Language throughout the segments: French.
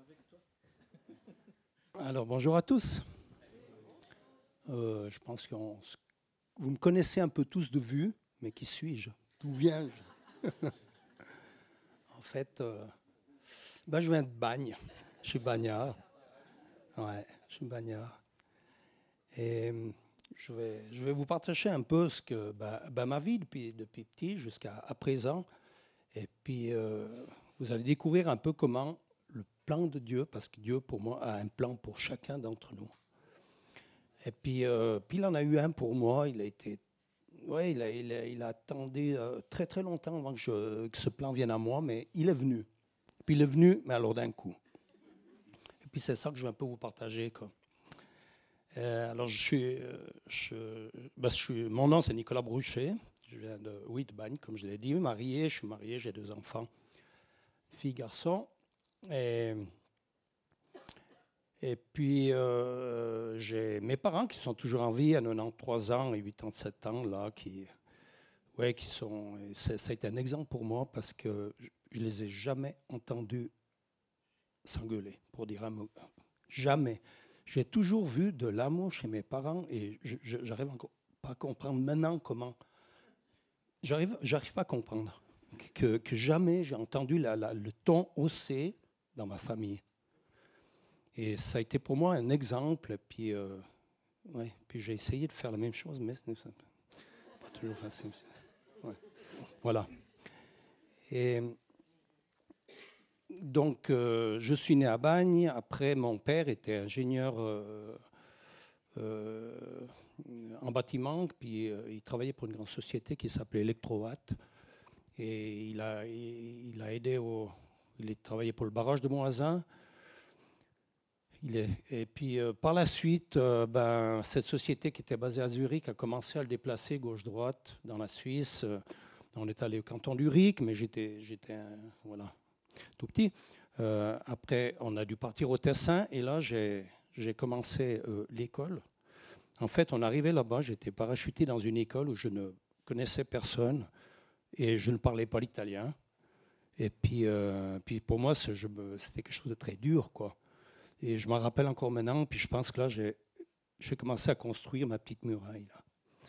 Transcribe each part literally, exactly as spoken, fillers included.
Alors, bonjour à tous. Euh, je pense que vous me connaissez un peu tous de vue, mais qui suis-je? D'où viens-je? En fait, euh, ben, je viens de Bagne. Je suis bagnard. Ouais, je suis bagnard. Et euh, je vais, je vais vous partager un peu ce que, ben, ben, ma vie depuis, depuis petit jusqu'à à présent. Et puis, euh, vous allez découvrir un peu comment le plan de Dieu, parce que Dieu, pour moi, a un plan pour chacun d'entre nous. Et puis, euh, puis il en a eu un pour moi. Il a été, ouais, il a, il a, il a attendu euh, très très longtemps avant que, je, que ce plan vienne à moi, mais il est venu. Puis il est venu, mais alors d'un coup. Et puis c'est ça que je vais un peu vous partager, quoi. Euh, alors je suis, euh, je, ben, je suis, mon nom c'est Nicolas Bruchet. Je viens de, oui, de Bagne, comme je l'ai dit, marié. Je suis marié, j'ai deux enfants, fille, garçon. Et Et puis, euh, j'ai mes parents qui sont toujours en vie à quatre-vingt-treize ans et quatre-vingt-sept ans, là, qui, ouais, qui sont. Ça a été un exemple pour moi parce que je ne les ai jamais entendus s'engueuler, pour dire un mot. Jamais. J'ai toujours vu de l'amour chez mes parents et je n'arrive encore pas à comprendre maintenant comment. J'arrive, j'arrive pas à comprendre que, que jamais j'ai entendu la, la, le ton haussé dans ma famille. Et ça a été pour moi un exemple. Puis, euh, ouais, puis j'ai essayé de faire la même chose, mais c'est pas toujours facile. Ouais. Voilà. Et donc, euh, je suis né à Bagne. Après, mon père était ingénieur euh, euh, en bâtiment. Puis, euh, il travaillait pour une grande société qui s'appelait Electrowatt. Et il a, il, il a aidé au. Il a travaillé pour le barrage de Moisin. Il est, et puis euh, par la suite, euh, ben, cette société qui était basée à Zurich a commencé à le déplacer gauche-droite dans la Suisse. Euh, on est allé au canton d'Uric, mais j'étais, j'étais un, voilà, tout petit. Euh, après, on a dû partir au Tessin et là, j'ai, j'ai commencé euh, l'école. En fait, on arrivait là-bas, j'étais parachuté dans une école où je ne connaissais personne et je ne parlais pas l'italien. Et puis, euh, puis pour moi, c'est, je me, c'était quelque chose de très dur, quoi. Et je m'en rappelle encore maintenant, puis je pense que là, j'ai, j'ai commencé à construire ma petite muraille. Là.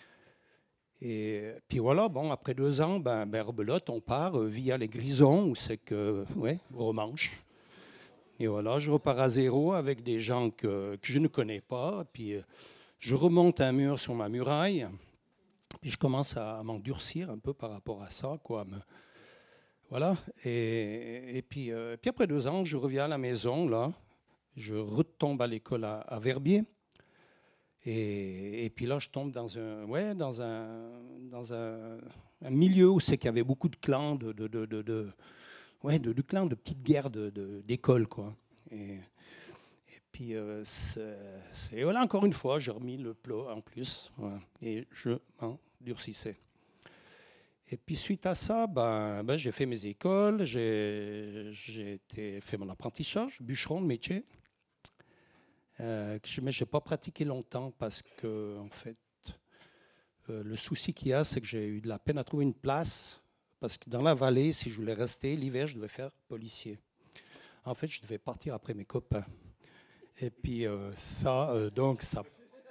Et puis voilà, bon, après deux ans, ben, ben rebelote, on part euh, via les Grisons, où c'est que, ouais, Romanche. Et voilà, je repars à zéro avec des gens que, que je ne connais pas. Puis euh, je remonte un mur sur ma muraille, puis je commence à m'endurcir un peu par rapport à ça, quoi. Me, voilà. Et, et puis, euh, puis après deux ans, je reviens à la maison, là. Je retombe à l'école à, à Verbier. Et, et puis là, je tombe dans un, ouais, dans un, dans un, un milieu où c'est qu'il y avait beaucoup de clans, de, de, de, de, de ouais, de, de clans, de petites guerres de, de, d'école, quoi. Et, et puis, euh, c'est, c'est, voilà, encore une fois, j'ai remis le plat en plus, voilà, et je m'endurcissais. Et puis suite à ça, ben, ben, j'ai fait mes écoles, j'ai, j'ai été, fait mon apprentissage, bûcheron de métier. Euh, mais je n'ai pas pratiqué longtemps parce que, en fait, euh, le souci qu'il y a, c'est que j'ai eu de la peine à trouver une place. Parce que dans la vallée, si je voulais rester, l'hiver, je devais faire policier. En fait, je devais partir après mes copains. Et puis, euh, ça, euh, donc, ça.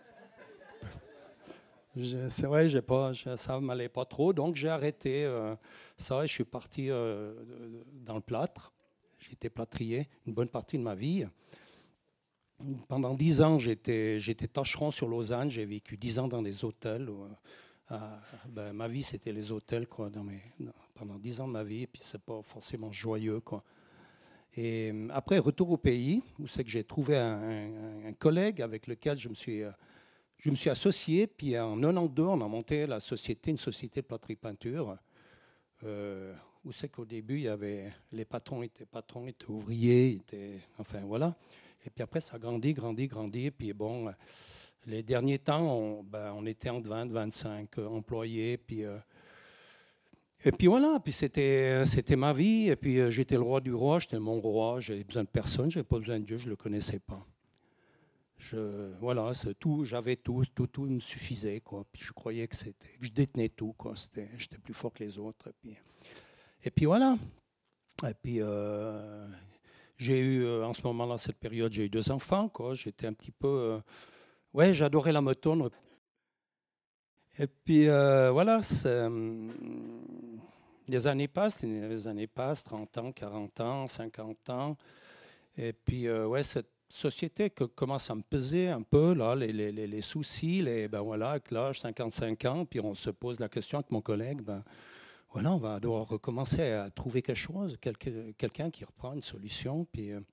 Je, c'est vrai, j'ai pas, je, ça ne m'allait pas trop. Donc, j'ai arrêté euh, ça et je suis parti euh, dans le plâtre. J'ai été plâtrier une bonne partie de ma vie. Pendant dix ans, j'étais, j'étais tâcheron sur Lausanne. J'ai vécu dix ans dans des hôtels. Euh, ben, ma vie, c'était les hôtels, quoi, dans mes, dans, pendant dix ans de ma vie. Et puis, c'est pas forcément joyeux, quoi. Et après, retour au pays, où c'est que j'ai trouvé un, un, un collègue avec lequel je me suis, je me suis associé. Puis en quatre-vingt-douze, on a monté la société, une société de plâtrerie-peinture. Euh, où c'est qu'au début, il y avait, les patrons étaient patrons, étaient ouvriers, étaient, enfin voilà. Et puis après, ça grandit, grandit, grandit. Puis bon, les derniers temps, on, ben, on était entre vingt, vingt-cinq employés. Puis, euh, et puis voilà, puis c'était, c'était ma vie. Et puis euh, j'étais le roi du roi, j'étais mon roi. J'avais besoin de personne, j'avais pas besoin de Dieu, je ne le connaissais pas. Je, voilà, c'est tout, j'avais tout, tout, tout me suffisait, quoi. Puis je croyais que, c'était, que je détenais tout, quoi. C'était, j'étais plus fort que les autres. Et puis, et puis voilà. Et puis... Euh, J'ai eu, euh, en ce moment-là, cette période, j'ai eu deux enfants, quoi. J'étais un petit peu... euh, ouais, j'adorais la moto. Et puis, euh, voilà, c'est, hum, les années passent, les années passent, trente ans, quarante ans, cinquante ans. Et puis, euh, ouais, cette société que commence à me peser un peu, là, les, les, les- les soucis, les, ben voilà, avec l'âge, cinquante-cinq ans, puis on se pose la question avec mon collègue, ben voilà, on va devoir recommencer à trouver quelque chose, quelque- quelqu'un qui reprend une solution, puis... euh,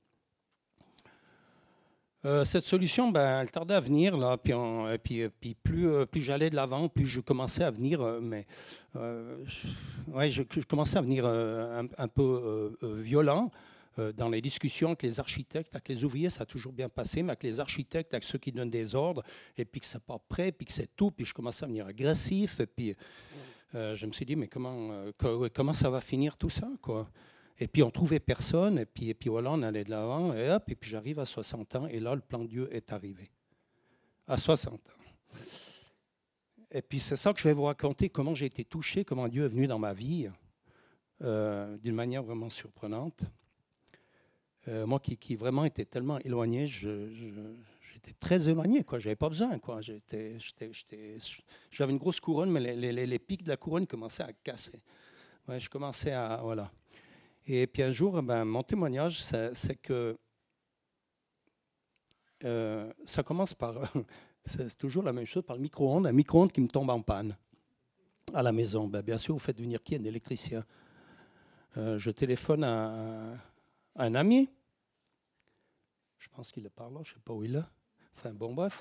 euh, cette solution, ben, elle tardait à venir, là, puis, on- et puis, euh, puis plus, euh, plus j'allais de l'avant, plus je commençais à venir, euh, mais euh, je- ouais, je, je commençais à venir euh, un, un peu euh, euh, violent euh, dans les discussions avec les architectes, avec les ouvriers, ça a toujours bien passé, mais avec les architectes, avec ceux qui donnent des ordres, et puis que c'est pas prêt, puis que c'est tout, puis je commençais à venir agressif, et puis euh, je me suis dit, mais comment, euh, co- comment ça va finir tout ça, quoi? Et puis on trouvait personne, et puis, et puis voilà, on allait de l'avant, et hop, et puis j'arrive à soixante ans, et là, le plan de Dieu est arrivé. À soixante ans. Et puis c'est ça que je vais vous raconter, comment j'ai été touché, comment Dieu est venu dans ma vie, euh, d'une manière vraiment surprenante. Euh, moi qui, qui vraiment était tellement éloigné, je, je- j'étais très éloigné, quoi. J'avais pas besoin, quoi. J'étais, j'étais, j'étais- j'avais une grosse couronne, mais les, les- les pics de la couronne commençaient à casser. Ouais, je commençais à... Voilà. Et puis un jour, ben, mon témoignage, c'est, c'est que euh, ça commence par, c'est toujours la même chose, par le micro-ondes, un micro-ondes qui me tombe en panne à la maison. Ben, bien sûr, vous faites venir qui? Un électricien. Euh, je téléphone à, à un ami, je pense qu'il est par là, je ne sais pas où il est. Enfin bon, bref.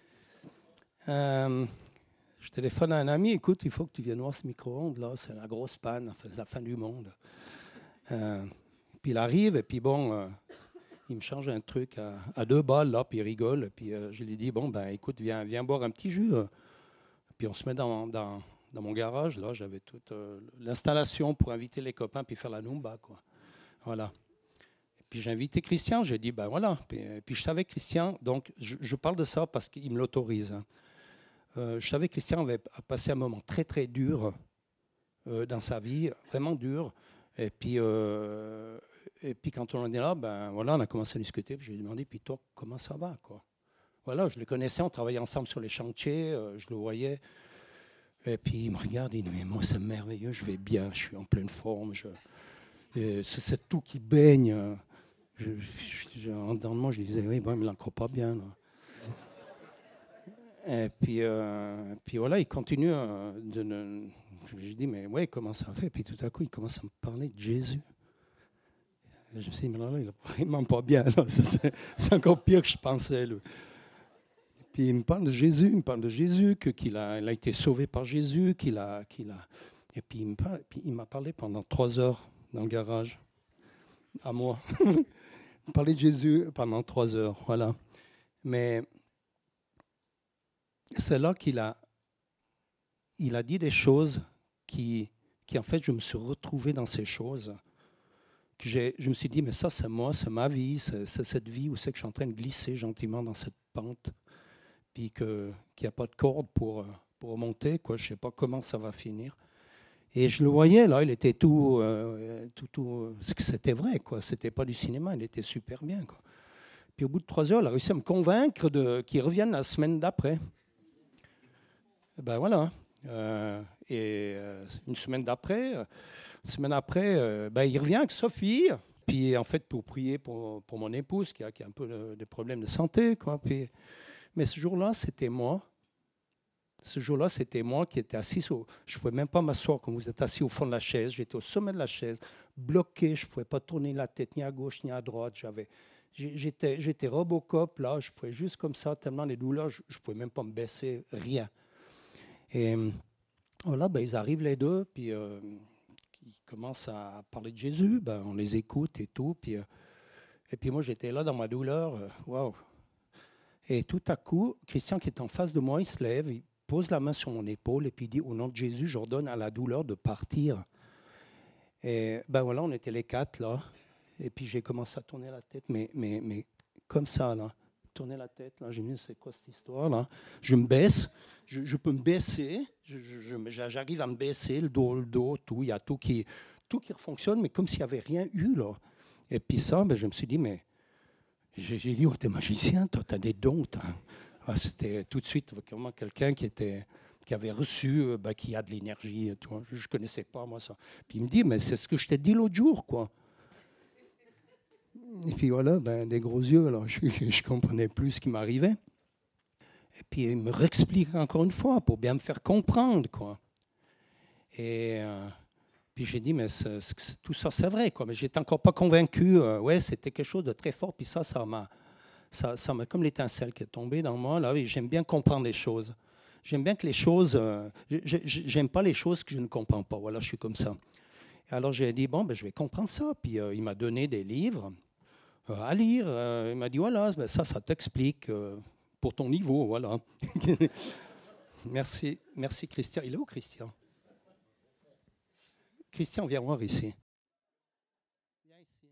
Euh, je téléphone à un ami, écoute, il faut que tu viennes voir ce micro-ondes là, c'est la grosse panne, enfin, c'est la fin du monde. Euh, puis il arrive, et puis bon, euh, il me change un truc à, à deux balles, là, puis il rigole. Puis euh, je lui dis, bon, ben écoute, viens, viens boire un petit jus. euh. Puis on se met dans, dans, dans mon garage, là, j'avais toute euh, l'installation pour inviter les copains, puis faire la Numba, quoi. Voilà. Et puis j'ai invité Christian, j'ai dit, ben voilà. Puis, puis je savais Christian, donc je, je parle de ça parce qu'il me l'autorise. Hein. Euh, je savais que Christian avait passé un moment très, très dur euh, dans sa vie, vraiment dur. Et puis, euh, et puis quand on est là, ben voilà, on a commencé à discuter. Puis je lui ai demandé, puis toi, comment ça va, quoi? Voilà, je le connaissais, on travaillait ensemble sur les chantiers, euh, je le voyais. Et puis il me regarde, il dit, mais moi c'est merveilleux, je vais bien, je suis en pleine forme. Je, et c'est, c'est tout qui baigne. Je, je, je, en dedans de moi, je disais, oui, bon, il ne l'encre pas bien. Là. Et puis, euh, puis voilà, il continue euh, de... de je dis, mais ouais, comment ça fait? Et puis tout à coup, il commence à me parler de Jésus. Et je me suis dit, mais là, là il n'est vraiment pas bien. Là. C'est, c'est encore pire que je pensais. Lui. Puis il me parle de Jésus, il me parle de Jésus, que, qu'il a, il a été sauvé par Jésus, qu'il a... Qu'il a et puis il, me parle, puis il m'a parlé pendant trois heures dans le garage, à moi. Il parlait de Jésus pendant trois heures, voilà. Mais c'est là qu'il a, il a dit des choses qui, qui, en fait, je me suis retrouvé dans ces choses. Que j'ai, je me suis dit, mais ça, c'est moi, c'est ma vie, c'est, c'est cette vie où c'est que je suis en train de glisser gentiment dans cette pente, puis que, qu'il n'y a pas de corde pour, pour remonter, quoi. Je ne sais pas comment ça va finir. Et je le voyais, là, il était tout... Euh, tout, tout c'était vrai, quoi. C'était pas du cinéma, il était super bien, quoi. Puis au bout de trois heures, il a réussi à me convaincre de, qu'il revienne la semaine d'après. Ben voilà. Euh, et euh, une semaine d'après, euh, une semaine après, euh, ben, il revient avec Sophie. Puis en fait, pour prier pour, pour mon épouse qui a, qui a un peu de, des problèmes de santé. Quoi. Puis, mais ce jour-là, c'était moi. Ce jour-là, c'était moi qui étais assis. Au, je ne pouvais même pas m'asseoir comme vous êtes assis au fond de la chaise. J'étais au sommet de la chaise, bloqué. Je ne pouvais pas tourner la tête ni à gauche ni à droite. J'avais, j'étais, j'étais Robocop, là. Je pouvais juste comme ça, tellement les douleurs, je ne pouvais même pas me baisser, rien. Et voilà, ben, ils arrivent les deux, puis euh, ils commencent à parler de Jésus. Ben, on les écoute et tout. Puis, euh, et puis moi, j'étais là dans ma douleur. Euh, waouh! Et tout à coup, Christian qui est en face de moi, il se lève, il pose la main sur mon épaule et puis il dit, au nom de Jésus, j'ordonne à la douleur de partir. Et ben voilà, on était les quatre là. Et puis j'ai commencé à tourner la tête, mais, mais, mais comme ça, là. Tourner la tête, là. J'ai dit, c'est quoi cette histoire, là? Je me baisse, je, je peux me baisser, je, je, j'arrive à me baisser, le dos, le dos, tout. Il y a tout qui, tout qui fonctionne, mais comme s'il n'y avait rien eu, là. Et puis ça, ben, je me suis dit, mais j'ai, j'ai dit, oh, t'es magicien, toi, t'as des dons. Ah, c'était tout de suite vraiment quelqu'un qui était, qui avait reçu, euh, ben, qui a de l'énergie. Tu vois. Je ne connaissais pas, moi, ça. Puis il me dit, mais c'est ce que je t'ai dit l'autre jour, quoi. Et puis voilà, ben, des gros yeux, alors je ne comprenais plus ce qui m'arrivait. Et puis il me réexplique encore une fois pour bien me faire comprendre, quoi. Et euh, puis j'ai dit, mais c'est, c'est, tout ça, c'est vrai, quoi. Mais j'étais encore pas convaincu. Euh, ouais, c'était quelque chose de très fort. Puis ça, ça m'a, ça, ça m'a comme l'étincelle qui est tombée dans moi. Là, et j'aime bien comprendre les choses. J'aime bien que les choses. Euh, j'aime pas les choses que je ne comprends pas. Voilà, je suis comme ça. Et alors j'ai dit, bon, ben, je vais comprendre ça. Puis euh, il m'a donné des livres euh, à lire. Euh, il m'a dit, voilà, ben, ça, ça t'explique euh, pour ton niveau. Voilà. Merci, merci Christian. Il est où, Christian? Christian, viens voir ici. Viens ici.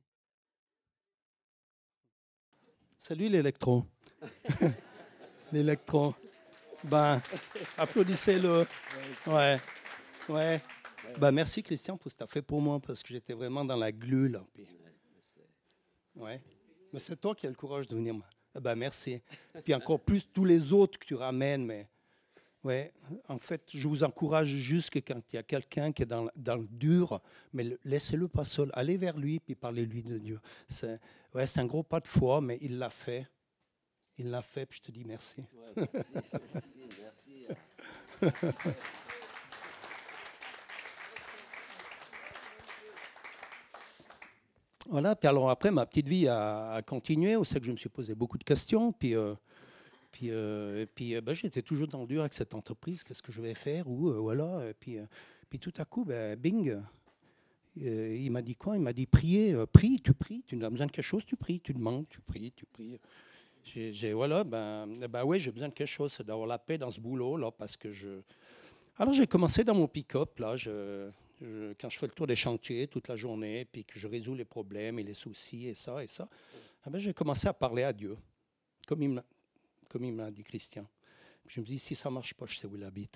Salut l'électro. L'électro. Ben, applaudissez-le. Ouais, ouais. Ben, merci Christian pour ce que tu as fait pour moi parce que j'étais vraiment dans la glu là. Puis... Ouais. Mais c'est toi qui as le courage de venir. Ben, merci. Puis encore plus tous les autres que tu ramènes, mais. Ouais, en fait, je vous encourage juste que quand il y a quelqu'un qui est dans, dans le dur, mais le, laissez-le pas seul. Allez vers lui puis parlez-lui de Dieu. C'est, ouais, c'est un gros pas de foi, mais il l'a fait. Il l'a fait, puis je te dis merci. Ouais, merci, merci, merci. Voilà, puis alors après, ma petite vie a, a continué. C'est que je me suis posé beaucoup de questions, puis... Euh, Puis, euh, et puis euh, ben, j'étais toujours dans le dur avec cette entreprise, qu'est-ce que je vais faire, ou euh, voilà. Et puis, euh, puis tout à coup, ben, bing, euh, il m'a dit quoi? Il m'a dit prier, euh, prie, tu pries, tu as besoin de quelque chose, tu pries, tu demandes, tu pries, tu pries. J'ai, j'ai voilà, ben, ben oui, j'ai besoin de quelque chose, c'est d'avoir la paix dans ce boulot là, parce que je. Alors j'ai commencé dans mon pick-up là, je, je, quand je fais le tour des chantiers toute la journée, puis que je résous les problèmes et les soucis et ça et ça, eh ben, j'ai commencé à parler à Dieu, comme il m'a comme il m'a dit Christian. Je me dis, si ça ne marche pas, je sais où il habite.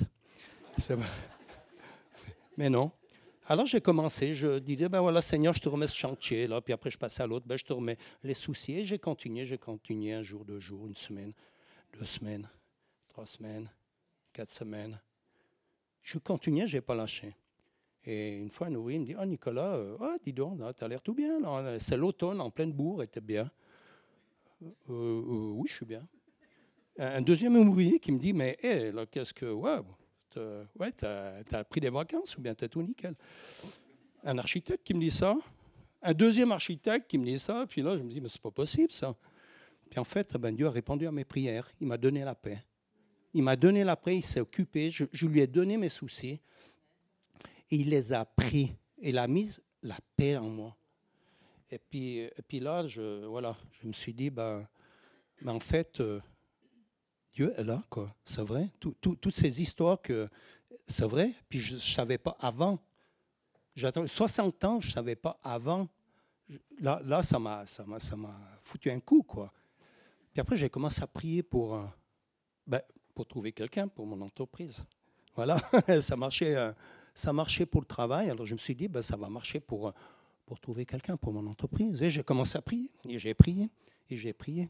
Mais non. Alors j'ai commencé, je disais, ben voilà, Seigneur, je te remets ce chantier, là, puis après je passais à l'autre, ben je te remets les soucis. Et j'ai continué, j'ai continué un jour, deux jours, une semaine, deux semaines, trois semaines, quatre semaines. Je continuais, je n'ai pas lâché. Et une fois, un ouvrier me dit, ah oh, Nicolas, euh, oh, dis donc, tu as l'air tout bien. Là. C'est l'automne, en pleine bourre, et t'es bien. Euh, euh, oui, je suis bien. Un deuxième ouvrier qui me dit, mais hey, là, qu'est-ce que... Wow, t'as, ouais, t'as, t'as pris des vacances ou bien t'es tout nickel. Un architecte qui me dit ça. Un deuxième architecte qui me dit ça. Puis là, je me dis, mais c'est pas possible ça. Puis en fait, ben, Dieu a répondu à mes prières. Il m'a donné la paix. Il m'a donné la paix, il s'est occupé. Je, je lui ai donné mes soucis. Et il les a pris. Et il a mis la paix en moi. Et puis, et puis là, je, voilà, je me suis dit, ben, ben en fait... Euh, Dieu est là, quoi. C'est vrai. Tout, tout, toutes ces histoires, que c'est vrai. Puis je ne savais pas avant. J'attends soixante ans, je ne savais pas avant. Là, là ça, m'a, ça, m'a, ça m'a foutu un coup, quoi. Puis après, j'ai commencé à prier pour, euh, ben, pour trouver quelqu'un pour mon entreprise. Voilà, ça marchait, euh, ça marchait pour le travail. Alors je me suis dit, ben, ça va marcher pour, pour trouver quelqu'un pour mon entreprise. Et j'ai commencé à prier. Et j'ai prié. Et j'ai prié.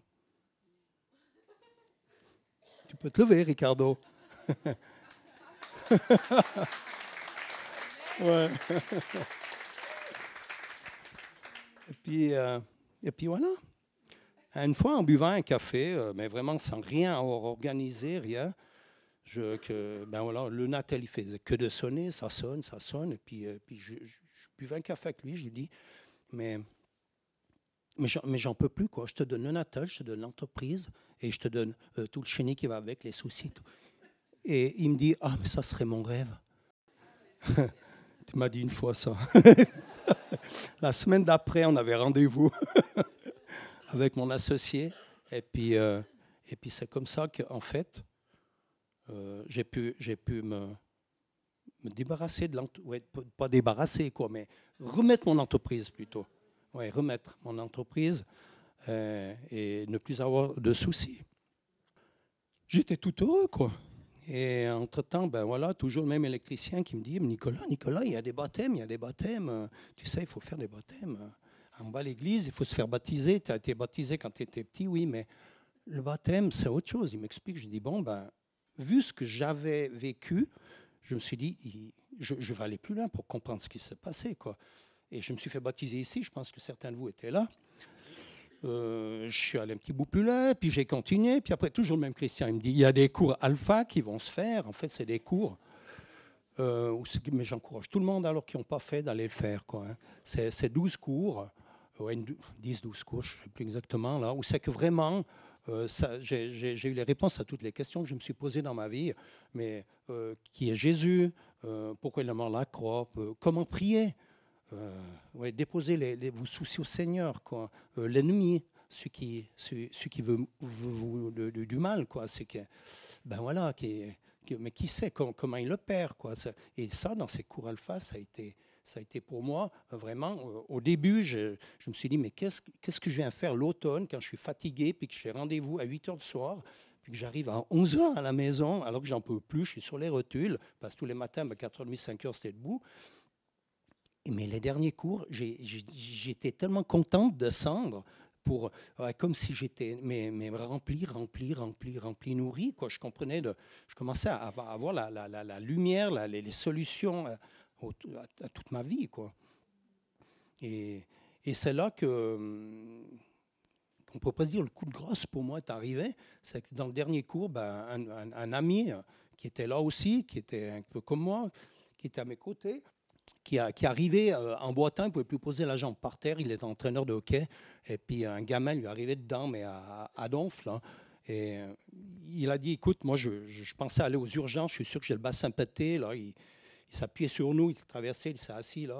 Tu peux te lever, Ricardo. Ouais. Et puis, euh, et puis voilà. Une fois, en buvant un café, euh, mais vraiment sans rien avoir organisé, rien, je, que, ben voilà, le Natel, il faisait que de sonner, ça sonne, ça sonne. Et puis, euh, puis je, je, je buvais un café avec lui, je lui dis, mais, mais, j'en, mais j'en peux plus, quoi. Je te donne le Natel, je te donne l'entreprise, et je te donne euh, tout le chéni qui va avec, les soucis. Tout. Et il me dit, ah, mais ça serait mon rêve. Tu m'as dit une fois ça. La semaine d'après, on avait rendez-vous avec mon associé. Et puis, euh, et puis c'est comme ça qu'en fait, euh, j'ai pu, j'ai pu me, me débarrasser de l'entreprise. Ouais, pas débarrasser, quoi, mais remettre mon entreprise plutôt. Ouais, remettre mon entreprise euh, et ne plus avoir de soucis. J'étais tout heureux, quoi. Et entre-temps, ben voilà, toujours le même électricien qui me dit, Nicolas, Nicolas, il y a des baptêmes, il y a des baptêmes. Tu sais, il faut faire des baptêmes. en bas de l'église, il faut se faire baptiser. Tu as été baptisé quand tu étais petit, oui, mais le baptême, c'est autre chose. Il m'explique, je dis, bon, ben, vu ce que j'avais vécu, je me suis dit, il, je, je vais aller plus loin pour comprendre ce qui s'est passé, quoi. Et je me suis fait baptiser ici, je pense que certains de vous étaient là. Euh, je suis allé un petit bout plus loin, puis j'ai continué, puis après, toujours le même Christian, il me dit, il y a des cours alpha qui vont se faire. En fait, c'est des cours, euh, où c'est- mais j'encourage tout le monde, alors qui n'ont pas fait, d'aller le faire, quoi, hein. C'est, c'est douze cours, ouais, dix douze cours, je ne sais plus exactement, là, où c'est que vraiment, euh, ça, j'ai, j'ai, j'ai eu les réponses à toutes les questions que je me suis posées dans ma vie. Mais euh, qui est Jésus? Euh, pourquoi il est mort à la croix? Euh, comment prier? Euh, ouais, déposez les, les, vos soucis au Seigneur, quoi. Euh, l'ennemi, celui qui, celui, celui qui veut, veut vous du, du mal, quoi. C'est que, ben voilà, qui, qui, mais qui sait comment, comment il le perd, quoi. Et ça, dans ces cours alpha, ça a été, ça a été pour moi vraiment. Euh, au début, je, je me suis dit, mais qu'est-ce, qu'est-ce que je viens faire l'automne quand je suis fatigué, puis que j'ai rendez-vous à huit heures du soir, puis que j'arrive à onze heures à la maison, alors que j'en peux plus, je suis sur les rotules, parce que tous les matins, à quatre heures trente, cinq heures, c'était debout. Mais les derniers cours, j'ai, j'ai, j'étais tellement contente de descendre pour, ouais, comme si j'étais mais, mais rempli, rempli, rempli, rempli, nourri, quoi. Je comprenais, de, je commençais à avoir, à avoir la, la, la, la lumière, la, les, les solutions à, à, à toute ma vie, quoi. Et, et c'est là que, on ne peut pas se dire le coup de grâce pour moi est arrivé. C'est que dans le dernier cours, ben, un, un, un ami qui était là aussi, qui était un peu comme moi, qui était à mes côtés, qui, a, qui arrivait euh, en boitant, il ne pouvait plus poser la jambe par terre, il était entraîneur de hockey, et puis un gamin lui arrivait dedans, mais à, à donf, là. Et euh, il a dit, écoute, moi je, je, je pensais aller aux urgences, je suis sûr que j'ai le bassin pété, là. Il, il s'appuyait sur nous, il traversait, il s'est assis, là.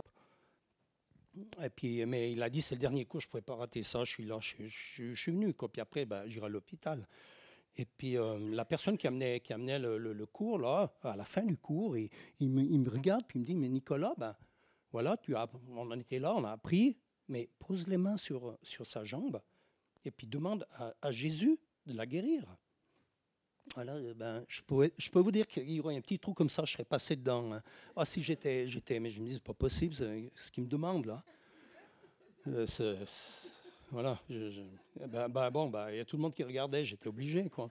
Et puis, mais il a dit, c'est le dernier cours, je ne pouvais pas rater ça, je suis là, je, je, je suis venu, quoi. Puis après, ben, j'irai à l'hôpital. Et puis euh, la personne qui amenait, qui amenait le, le, le cours, là, à la fin du cours, il, il, me, il me regarde puis il me dit, mais Nicolas, ben, voilà, tu as, on en était là, on a appris, mais pose les mains sur, sur sa jambe et puis demande à, à Jésus de la guérir. Voilà, ben, je, pourrais, je peux vous dire qu'il y aurait un petit trou comme ça, je serais passé dedans. Hein. Ah, si j'étais, j'étais, mais je me dis, c'est pas possible, c'est ce qu'il me demande là. C'est, c'est, voilà, je, je, ben, ben, bon, ben, il y a tout le monde qui regardait, j'étais obligé, quoi.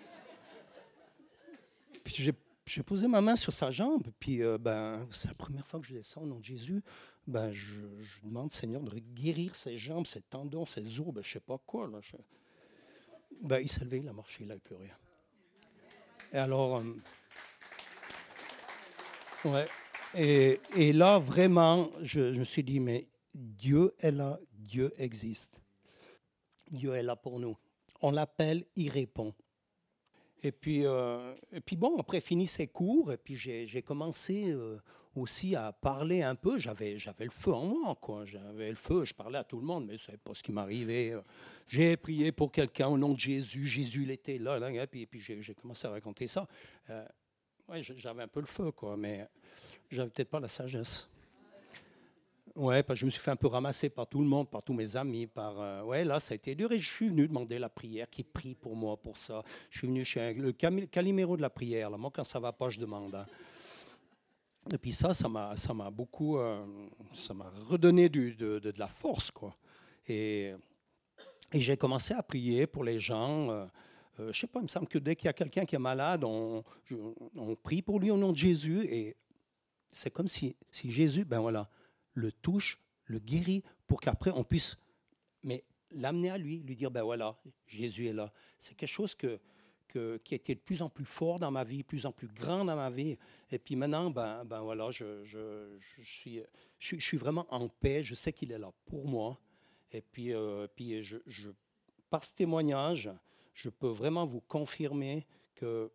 Puis j'ai, j'ai posé ma main sur sa jambe, puis euh, ben, c'est la première fois que je descends au nom de Jésus. Ben, je, je demande, Seigneur, de guérir ses jambes, ses tendons, ses os, ben, je sais pas quoi. Là, je... ben, il s'est levé, il a marché, il n'avait plus rien. Et alors, euh, ouais, et, et là, vraiment, je, je me suis dit, mais Dieu est là, Dieu existe. Dieu est là pour nous. On l'appelle, il répond. Et puis, euh, et puis bon, après, fini ses cours, et puis j'ai, j'ai commencé euh, aussi à parler un peu. J'avais, j'avais le feu en moi, quoi. J'avais le feu, je parlais à tout le monde, mais je ne savais pas ce qui m'arrivait. J'ai prié pour quelqu'un au nom de Jésus. Jésus, il était là, là, et puis, et puis j'ai, j'ai commencé à raconter ça. Euh, ouais, j'avais un peu le feu, quoi, mais j'avais peut-être pas la sagesse. Ouais, parce que je me suis fait un peu ramasser par tout le monde, par tous mes amis. Par, euh, ouais, là, ça a été dur et je suis venu demander la prière, qui prie pour moi, pour ça. Je suis venu chez un, le caliméro de la prière. Là. Moi, quand ça ne va pas, je demande. Hein. Et puis ça, ça m'a, ça m'a beaucoup, euh, ça m'a redonné du, de, de, de la force, quoi. Et, et j'ai commencé à prier pour les gens. Euh, euh, je ne sais pas, il me semble que dès qu'il y a quelqu'un qui est malade, on, je, on prie pour lui au nom de Jésus. Et c'est comme si, si Jésus, ben voilà, le touche, le guérit, pour qu'après on puisse mais l'amener à lui, lui dire, ben voilà, Jésus est là. C'est quelque chose que, que, qui a été de plus en plus fort dans ma vie, de plus en plus grand dans ma vie. Et puis maintenant, ben, ben voilà, je, je, je, suis, je, je suis vraiment en paix, je sais qu'il est là pour moi. Et puis, euh, puis je, je, par ce témoignage, je peux vraiment vous confirmer que,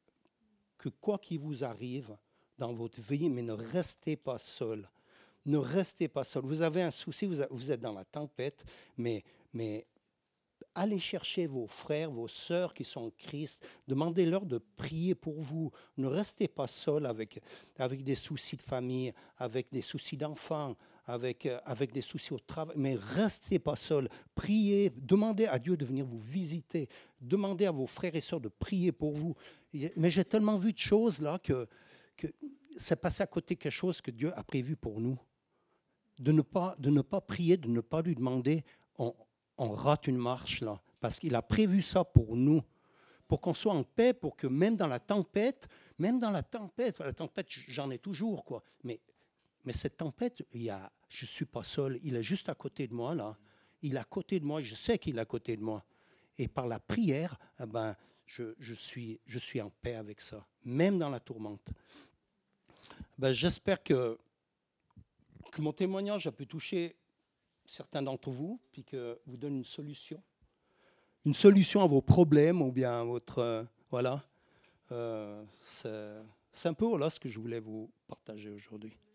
que quoi qu'il vous arrive dans votre vie, mais ne restez pas seul. Ne restez pas seul. Vous avez un souci, vous êtes dans la tempête, mais, mais allez chercher vos frères, vos sœurs qui sont en Christ. Demandez-leur de prier pour vous. Ne restez pas seul avec, avec des soucis de famille, avec des soucis d'enfants, avec, avec des soucis au travail. Mais restez pas seul. Priez, demandez à Dieu de venir vous visiter. Demandez à vos frères et sœurs de prier pour vous. Mais j'ai tellement vu de choses là que, que c'est passé à côté de quelque chose que Dieu a prévu pour nous. de ne pas, de ne pas prier, de ne pas lui demander, on, on rate une marche là, parce qu'il a prévu ça pour nous, pour qu'on soit en paix, pour que même dans la tempête, même dans la tempête, la tempête, j'en ai toujours, quoi, mais, mais cette tempête, il y a, je ne suis pas seul, il est juste à côté de moi, là, il est à côté de moi, je sais qu'il est à côté de moi, et par la prière, eh ben, je, je, suis, je suis en paix avec ça, même dans la tourmente. Ben, j'espère que, que mon témoignage a pu toucher certains d'entre vous, puis que vous donne une solution. Une solution à vos problèmes ou bien à votre... Euh, voilà. Euh, c'est, c'est un peu voilà, ce que je voulais vous partager aujourd'hui.